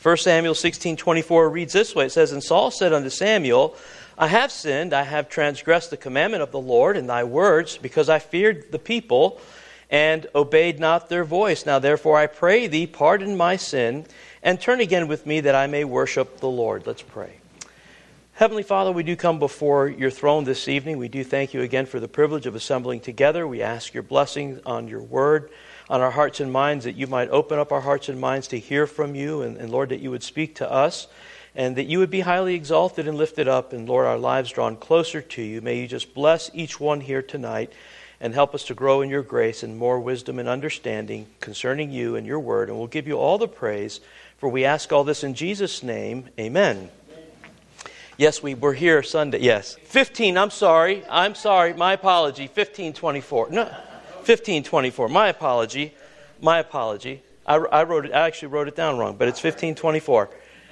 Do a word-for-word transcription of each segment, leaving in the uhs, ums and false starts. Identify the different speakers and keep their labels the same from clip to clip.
Speaker 1: First Samuel sixteen twenty-four reads this way. It says, "And Saul said unto Samuel, I have sinned, I have transgressed the commandment of the Lord in thy words, because I feared the people and obeyed not their voice. Now therefore I pray thee, pardon my sin, and turn again with me that I may worship the Lord." Let's pray. Heavenly Father, we do come before your throne this evening. We do thank you again for the privilege of assembling together. We ask your blessing on your word, on our hearts and minds, that you might open up our hearts and minds to hear from you, and, and Lord, that you would speak to us, and that you would be highly exalted and lifted up, and Lord, our lives drawn closer to you. May you just bless each one here tonight and help us to grow in your grace and more wisdom and understanding concerning you and your word. And we'll give you all the praise, for we ask all this in Jesus' name. Amen. Yes, we were here Sunday. Yes. fifteen, I'm sorry. I'm sorry. My apology. fifteen twenty-four. No, fifteen twenty-four. My apology. My apology. I, I wrote it. I actually wrote it down wrong, but it's fifteen twenty-four.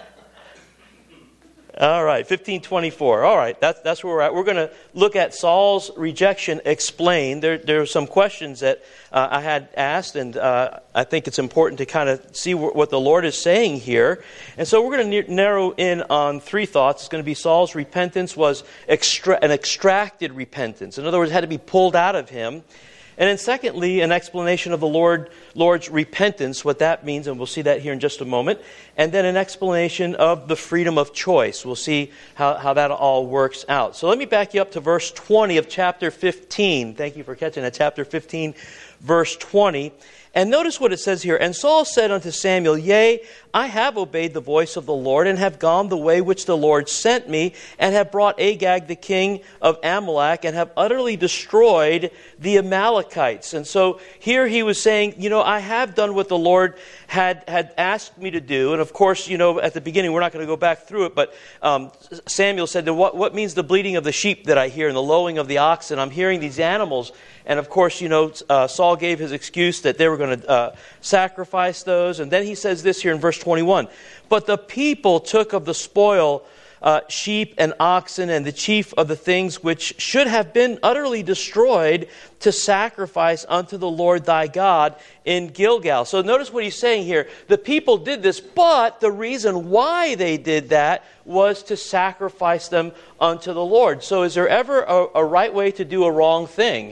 Speaker 1: All right, fifteen twenty-four. All right, that's that's where we're at. We're going to look at Saul's rejection explained. There, there are some questions that uh, I had asked, and uh, I think it's important to kind of see w- what the Lord is saying here. And so we're going to ne- narrow in on three thoughts. It's going to be Saul's repentance was extra- an extracted repentance. In other words, it had to be pulled out of him. And then secondly, an explanation of the Lord, Lord's repentance, what that means, and we'll see that here in just a moment. And then an explanation of the freedom of choice. We'll see how, how that all works out. So let me back you up to verse twenty of chapter fifteen. Thank you for catching that. Chapter fifteen, verse twenty. And notice what it says here. "And Saul said unto Samuel, Yea, I have obeyed the voice of the Lord, and have gone the way which the Lord sent me, and have brought Agag the king of Amalek, and have utterly destroyed the Amalekites." And so here he was saying, you know, I have done what the Lord had, had asked me to do. And of course, you know, at the beginning, we're not going to go back through it, but um, Samuel said, what, what means the bleating of the sheep that I hear and the lowing of the oxen? I'm hearing these animals. And of course, you know, uh, Saul gave his excuse that they were going to uh, sacrifice those. And then he says this here in verse twenty-one. "But the people took of the spoil uh, sheep and oxen, and the chief of the things which should have been utterly destroyed, to sacrifice unto the Lord thy God in Gilgal." So notice what he's saying here. The people did this, but the reason why they did that was to sacrifice them unto the Lord. So is there ever a, a right way to do a wrong thing?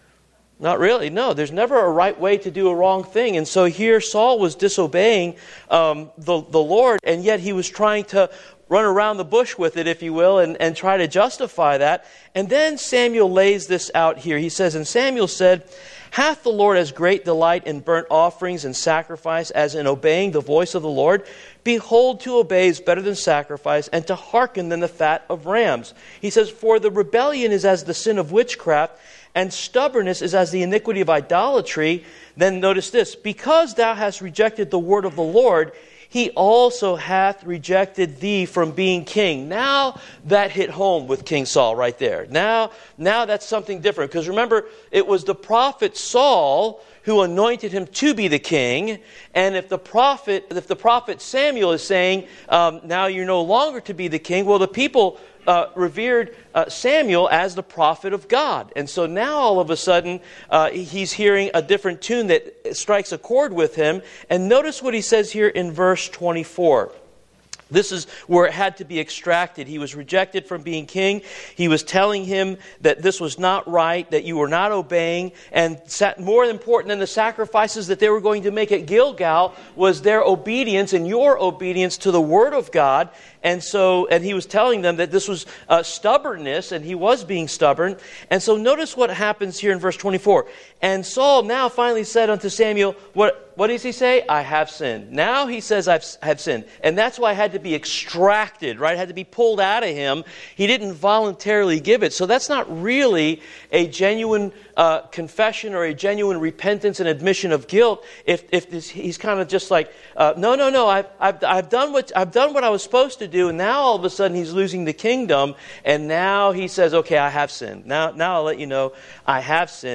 Speaker 1: Not really. No, there's never a right way to do a wrong thing. And so here Saul was disobeying um, the, the Lord, and yet he was trying to run around the bush with it, if you will, and, and try to justify that. And then Samuel lays this out here. He says, "And Samuel said, Hath the Lord as great delight in burnt offerings and sacrifice as in obeying the voice of the Lord? Behold, to obey is better than sacrifice, and to hearken than the fat of rams." He says, "For the rebellion is as the sin of witchcraft, and stubbornness is as the iniquity of idolatry." Then notice this, "Because thou hast rejected the word of the Lord, he also hath rejected thee from being king." Now that hit home with King Saul right there. Now, now that's something different. Because remember, it was the prophet Saul who anointed him to be the king. And if the prophet, if the prophet Samuel is saying, um, now you're no longer to be the king, well, the people Uh, revered uh, Samuel as the prophet of God. And so now all of a sudden uh, he's hearing a different tune that strikes a chord with him. And notice what he says here in verse twenty-four. This is where it had to be extracted. He was rejected from being king. He was telling him that this was not right, that you were not obeying. And more important than the sacrifices that they were going to make at Gilgal was their obedience and your obedience to the word of God. And so, and he was telling them that this was uh, stubbornness, and he was being stubborn. And so notice what happens here in verse twenty-four. "And Saul now finally said unto Samuel," what, what does he say? "I have sinned." Now he says, I have sinned. And that's why it had to be extracted, right? It had to be pulled out of him. He didn't voluntarily give it. So that's not really a genuine uh, confession or a genuine repentance and admission of guilt. If if this, he's kind of just like, uh, no, no, no, I've, I've, I've done what I've done what I was supposed to do, and now all of a sudden he's losing the kingdom, and now he says, okay, I have sinned. Now, now I'll let you know I have sinned.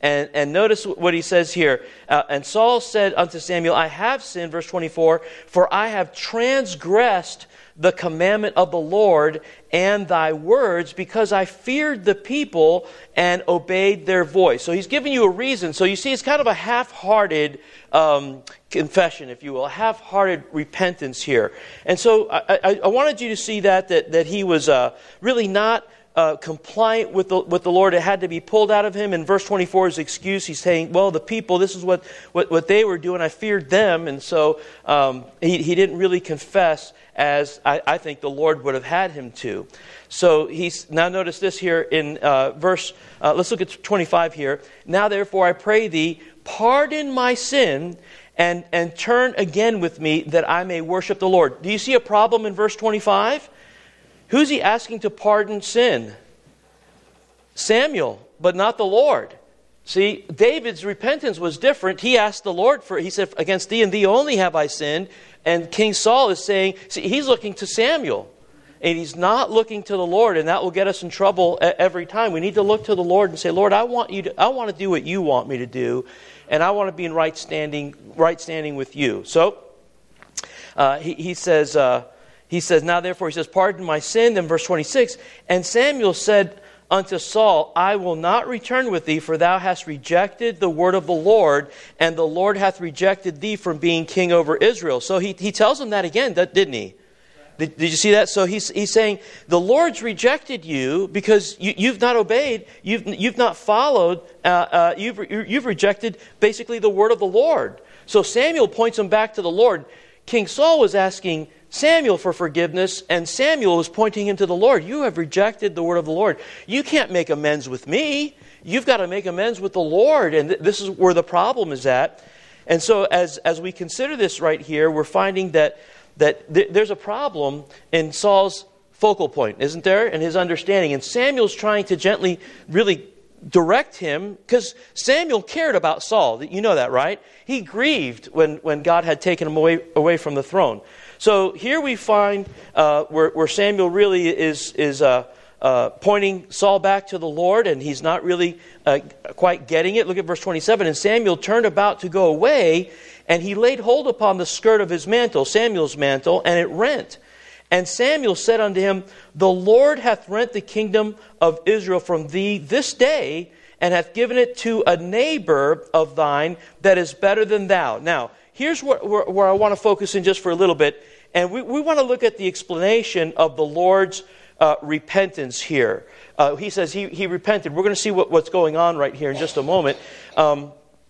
Speaker 1: And, and notice what he says here. Uh, and Saul said unto Samuel, I have sinned, verse twenty-four, for I have transgressed the commandment of the Lord and thy words, because I feared the people and obeyed their voice. So he's giving you a reason. So you see, it's kind of a half-hearted um, confession, if you will, a half-hearted repentance here. And so I, I, I wanted you to see that, that, that he was uh, really not Uh, compliant with the, with the Lord. It had to be pulled out of him. In verse twenty-four, his excuse, he's saying, well, the people, this is what, what, what they were doing. I feared them. And so um, he, he didn't really confess as I, I think the Lord would have had him to. So he's, now notice this here in uh, verse, uh, let's look at twenty-five here. Now therefore I pray thee, pardon my sin and, and turn again with me that I may worship the Lord. Do you see a problem in verse twenty-five? Who's he asking to pardon sin? Samuel, but not the Lord. See, David's repentance was different. He asked the Lord for it. He said, against thee and thee only have I sinned. And King Saul is saying, see, he's looking to Samuel. And he's not looking to the Lord, and that will get us in trouble every time. We need to look to the Lord and say, Lord, I want you to, I want to do what you want me to do, and I want to be in right standing, right standing with you. So uh, he, he says, uh, He says, now therefore, he says, pardon my sin. Then verse twenty-six, and Samuel said unto Saul, I will not return with thee, for thou hast rejected the word of the Lord, and the Lord hath rejected thee from being king over Israel. So he, he tells him that again, didn't he? Did, did you see that? So he's, he's saying, the Lord's rejected you because you, you've not obeyed, you've, you've not followed, uh, uh, you've, you've rejected basically the word of the Lord. So Samuel points him back to the Lord. King Saul was asking Samuel for forgiveness, and Samuel was pointing him to the Lord. You have rejected the word of the Lord. You can't make amends with me. You've got to make amends with the Lord, and th- this is where the problem is at. And so as, as we consider this right here, we're finding that, that th- there's a problem in Saul's focal point, isn't there, in his understanding. And Samuel's trying to gently really direct him, because Samuel cared about Saul. You know that, right? He grieved when, when God had taken him away, away from the throne. So here we find uh, where, where Samuel really is, is uh, uh, pointing Saul back to the Lord, and he's not really uh, quite getting it. Look at verse twenty-seven. And Samuel turned about to go away, and he laid hold upon the skirt of his mantle, Samuel's mantle, and it rent. And Samuel said unto him, the Lord hath rent the kingdom of Israel from thee this day, and hath given it to a neighbor of thine that is better than thou. Now, here's where, where, where I want to focus in just for a little bit. And we, we want to look at the explanation of the Lord's uh, repentance here. Uh, he says he, he repented. We're going to see what, what's going on right here in just a moment. Um,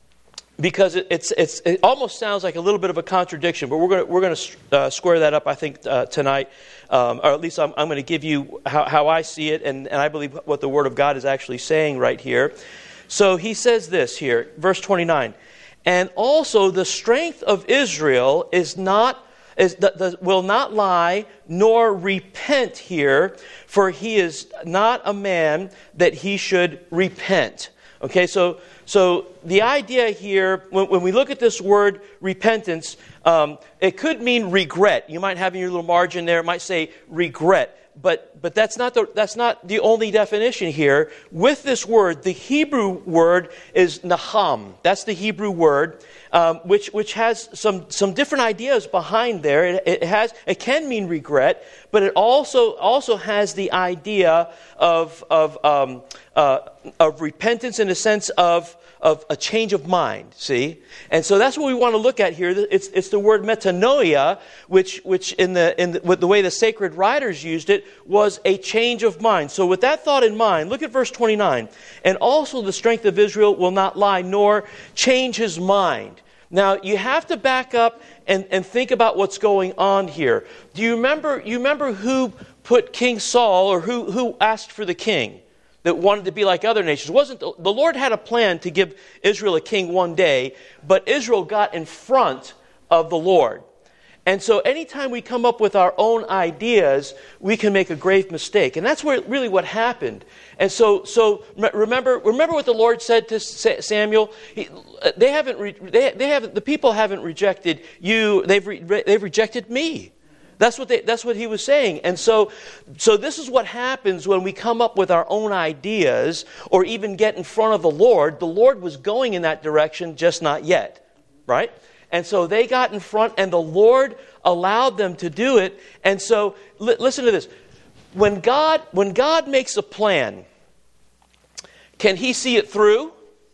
Speaker 1: because it, it's, it's, it almost sounds like a little bit of a contradiction, but we're going to, we're going to uh, square that up, I think, uh, tonight. Um, or at least I'm, I'm going to give you how, how I see it, and, and I believe what the Word of God is actually saying right here. So he says this here, verse twenty-nine. And also the strength of Israel is not is the, the, will not lie nor repent here, for he is not a man that he should repent. Okay, so so the idea here, when, when we look at this word repentance, um, it could mean regret. You might have in your little margin there, it might say regret. But but that's not the that's not the only definition here. With this word, the Hebrew word is naham. That's the Hebrew word, um, which which has some some different ideas behind there. It, it has it can mean regret, but it also also has the idea of of um, uh, of repentance in the sense of of a change of mind, see? And so that's what we want to look at here. It's, it's the word metanoia, which which in the in the, with the way the sacred writers used it was a change of mind. So with that thought in mind, look at verse twenty-nine. And also the strength of Israel will not lie, nor change his mind. Now, you have to back up and, and think about what's going on here. Do you remember, you remember who put King Saul, or who, who asked for the king that wanted to be like other nations? It wasn't the, the Lord had a plan to give Israel a king one day, but Israel got in front of the Lord. And so anytime we come up with our own ideas, we can make a grave mistake. And that's where really what happened. And so so remember remember what the Lord said to Samuel? He, they haven't re, they, they haven't the people haven't rejected you, they've re, they've rejected me. That's what they, that's what he was saying. And so, so this is what happens when we come up with our own ideas or even get in front of the Lord. The Lord was going in that direction, just not yet. Right? And so they got in front and the Lord allowed them to do it. And so, li- listen to this. When God, when God makes a plan, can He see it through?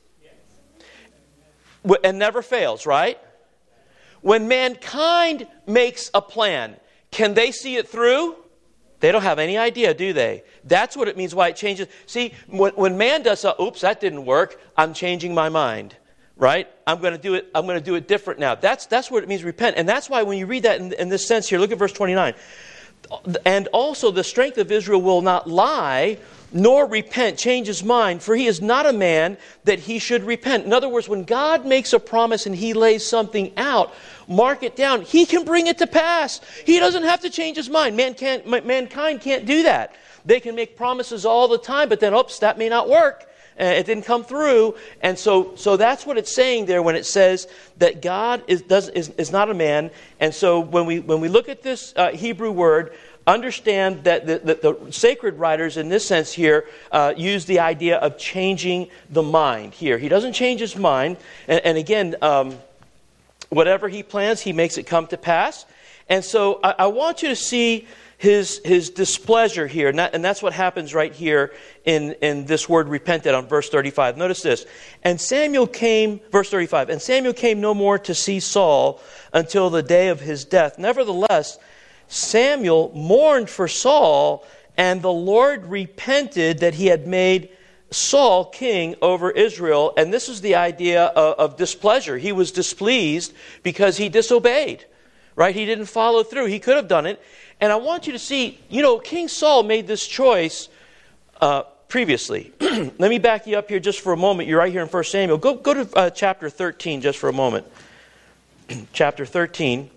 Speaker 1: And never fails, right? When mankind makes a plan, can they see it through? They don't have any idea, do they? That's what it means why it changes. See, when, when man does something, oops, that didn't work, I'm changing my mind. Right? I'm going to do it, I'm going to do it different now. That's that's what it means, repent. And that's why when you read that in, in this sense here, look at verse twenty-nine. And also the strength of Israel will not lie, nor repent, change his mind, for he is not a man that he should repent. In other words, when God makes a promise and He lays something out, mark it down, He can bring it to pass. He doesn't have to change his mind. Man can't, mankind can't do that. They can make promises all the time, but then, oops, that may not work. Uh, it didn't come through. And so so that's what it's saying there when it says that God is does is, is not a man. And so when we when we look at this uh, Hebrew word, understand that the, the, the sacred writers in this sense here uh, use the idea of changing the mind here. He doesn't change his mind. And, and again, um, whatever He plans, He makes it come to pass. And so I, I want you to see His his displeasure here. And, that, and that's what happens right here in, in this word repented on verse thirty-five. Notice this. And Samuel came, verse thirty-five, and Samuel came no more to see Saul until the day of his death. Nevertheless, Samuel mourned for Saul, and the Lord repented that He had made Saul king over Israel. And this is the idea of, of displeasure. He was displeased because he disobeyed. Right? He didn't follow through. He could have done it. And I want you to see, you know, King Saul made this choice uh, previously. Let me back you up here just for a moment. You're right here in First Samuel. Go, go to uh, chapter thirteen just for a moment. Chapter thirteen.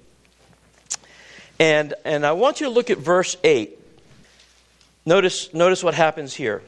Speaker 1: And, and I want you to look at verse eight. Notice, notice what happens here.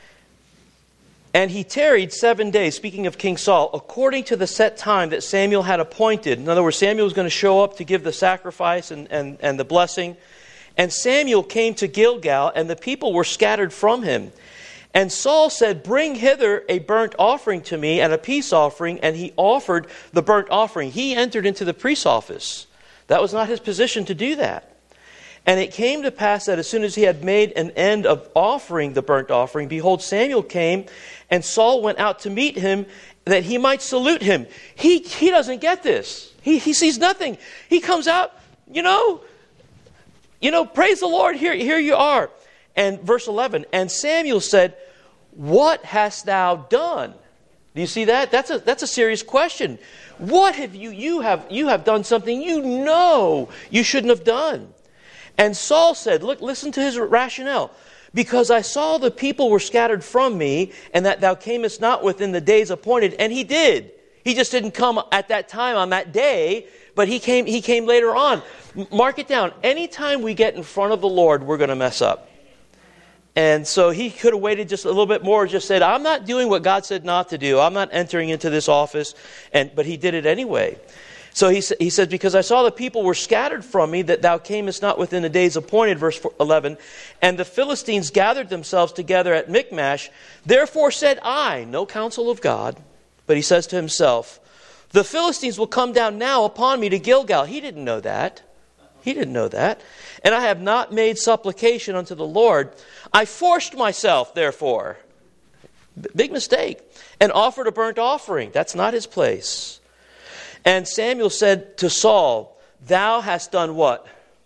Speaker 1: And he tarried seven days, speaking of King Saul, according to the set time that Samuel had appointed. In other words, Samuel was going to show up to give the sacrifice and, and, and the blessing. And Samuel came to Gilgal, and the people were scattered from him. And Saul said, bring hither a burnt offering to me and a peace offering. And he offered the burnt offering. He entered into the priest's office. That was not his position to do that. And it came to pass that as soon as he had made an end of offering the burnt offering, behold, Samuel came, and Saul went out to meet him, that he might salute him. He he doesn't get this. He he sees nothing. He comes out, you know, you know, praise the Lord, here, here you are. And verse eleven, and Samuel said, what hast thou done? Do you see that? That's a that's a serious question. What have you, you have you have done something you know you shouldn't have done. And Saul said, look, listen to his rationale. Because I saw the people were scattered from me, and that thou camest not within the days appointed. And he did. He just didn't come at that time on that day, but he came he came later on. Mark it down. Anytime we get in front of the Lord, we're going to mess up. And so he could have waited just a little bit more, just said, I'm not doing what God said not to do. I'm not entering into this office. And but he did it anyway. So he, he said, because I saw the people were scattered from me, that thou camest not within the days appointed, verse eleven. And the Philistines gathered themselves together at Michmash. Therefore said I, no counsel of God, but he says to himself, the Philistines will come down now upon me to Gilgal. He didn't know that. He didn't know that. And I have not made supplication unto the Lord. I forced myself, therefore. Big mistake. And offered a burnt offering. That's not his place. And Samuel said to Saul, thou hast done what?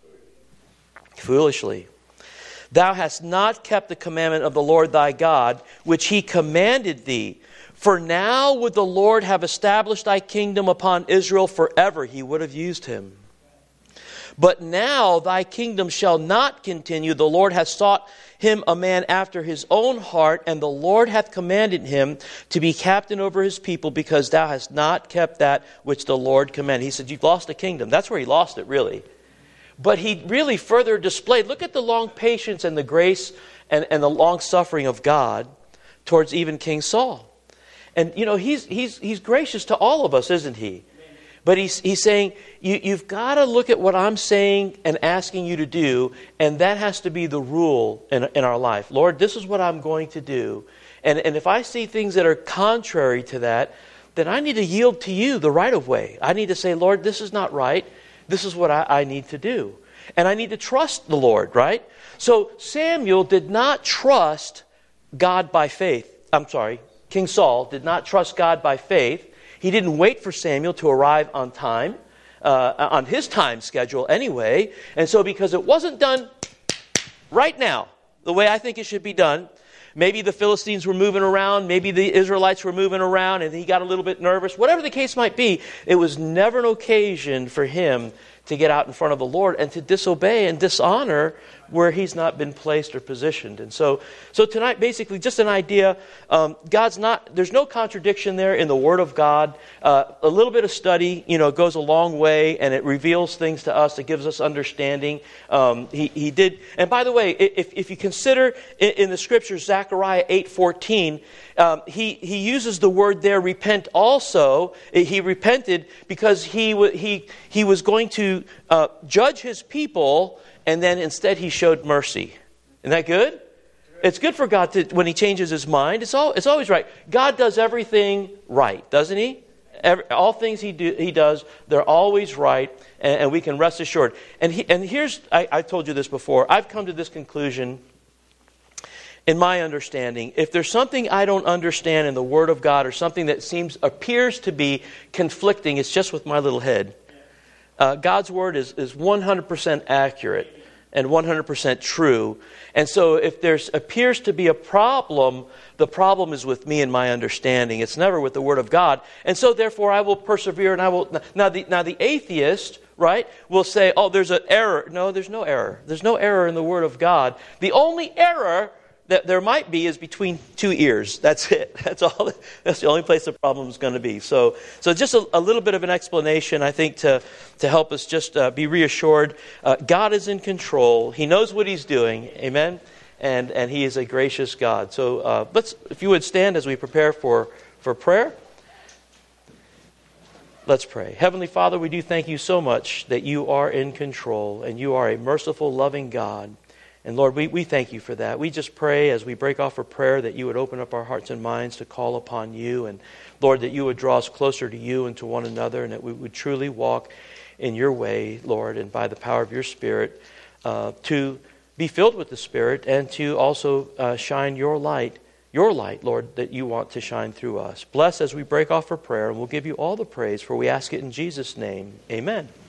Speaker 1: Foolishly. Thou hast not kept the commandment of the Lord thy God, which he commanded thee. For now would the Lord have established thy kingdom upon Israel forever. He would have used him. But now thy kingdom shall not continue. The Lord hath sought him a man after his own heart, and the Lord hath commanded him to be captain over his people, because thou hast not kept that which the Lord commanded. He said, you've lost the kingdom. That's where he lost it, really. But he really further displayed, look at the long patience and the grace and, and the long suffering of God towards even King Saul. And, you know, he's, he's, he's gracious to all of us, isn't he? But he's, he's saying, you, you've got to look at what I'm saying and asking you to do, and that has to be the rule in, in our life. Lord, this is what I'm going to do. And, and if I see things that are contrary to that, then I need to yield to you the right of way. I need to say, Lord, this is not right. This is what I, I need to do. And I need to trust the Lord, right? So Samuel did not trust God by faith. I'm sorry, King Saul did not trust God by faith. He didn't wait for Samuel to arrive on time, uh, on his time schedule anyway. And so because it wasn't done right now, the way I think it should be done, maybe the Philistines were moving around, maybe the Israelites were moving around, and he got a little bit nervous. Whatever the case might be, it was never an occasion for him to get out in front of the Lord and to disobey and dishonor where he's not been placed or positioned. And so so tonight, basically, just an idea. Um, God's not, there's no contradiction there in the Word of God. Uh, a little bit of study, you know, goes a long way, and it reveals things to us. It gives us understanding. Um, he, he did, and by the way, if, if you consider in, in the Scriptures, Zechariah eight fourteen, um, he, he uses the word there, repent also. He repented because he, he, he was going to uh, judge his people, and then instead he showed mercy. Isn't that good? It's good for God to, when he changes his mind. It's all, it's always right. God does everything right, doesn't he? Every, all things he do, he does, they're always right, and, and we can rest assured. And he, and here's, I, I told you this before, I've come to this conclusion in my understanding. If there's something I don't understand in the Word of God, or something that seems, appears to be conflicting, it's just with my little head. Uh, God's Word is, is one hundred percent accurate and one hundred percent true. And so if there appears to be a problem, the problem is with me and my understanding. It's never with the Word of God. And so therefore I will persevere, and I will... Now the, now the atheist, right, will say, oh, there's an error. No, there's no error. There's no error in the Word of God. The only error that there might be is between two ears. That's it. That's all. That's the only place the problem is going to be. So, so just a, a little bit of an explanation, I think, to to help us just uh, be reassured. Uh, God is in control. He knows what He's doing. Amen. And and He is a gracious God. So uh, let's, if you would stand as we prepare for for prayer. Let's pray. Heavenly Father, we do thank you so much that you are in control and you are a merciful, loving God. And Lord, we, we thank you for that. We just pray as we break off for prayer that you would open up our hearts and minds to call upon you. And Lord, that you would draw us closer to you and to one another, and that we would truly walk in your way, Lord, and by the power of your Spirit, uh, to be filled with the Spirit and to also uh, shine your light, your light, Lord, that you want to shine through us. Bless as we break off for prayer, and we'll give you all the praise, for we ask it in Jesus' name. Amen.